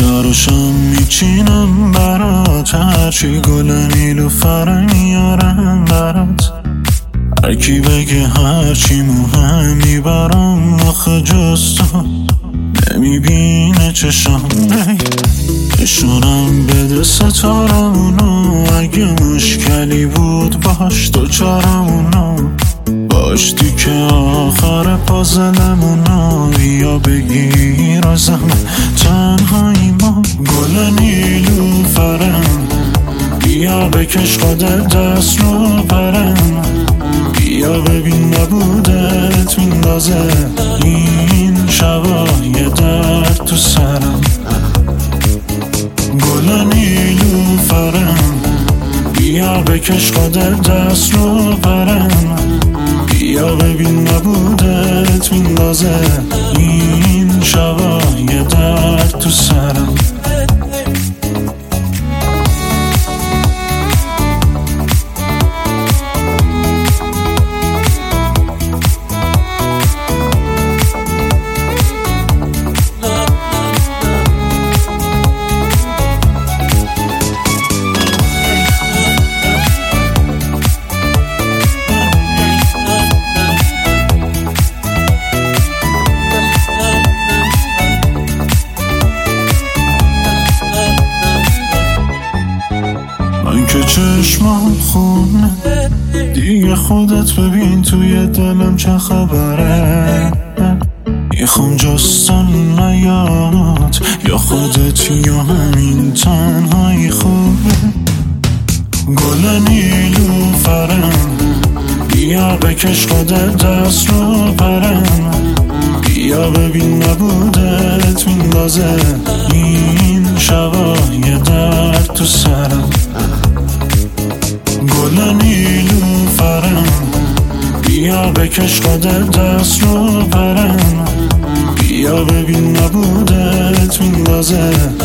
سیگارشم میچینم برات، هرچی گل نیلوفر میارم برات. هرکی بگه هرچی مهمی برام، آخه جز تو نمیبینه چشم. نشونم بده ستارمونو، اگه مشکلی بود باش دوچارمونو. باشتی که آخر پازلمونو، بیا بگیر ازم تنهایی ما. گل نیلوفرم بیا بکش خودت دست رو برم. بیا ببین نبودت میندازه این شبا یه درد تو سرم. گل نیلوفرم بیا بکش خودت دست رو برم. بیا ببین نبودت میندازه این شبا یه درد تو سرم. من که چشمم خونه دیگه، خودت ببین توی دلم چه خبره. میخوام جستن نیاد، یا خودت یا همین تنهایی خوبه. گل نیلوفرم بیا بکش خودت دست رو برم. بیا ببین نبودت میندازه این شبا یه درد تو سرم. گل نیلوفرم بیا بکش خودت دست رو برم. بیا ببین نبودت میندازه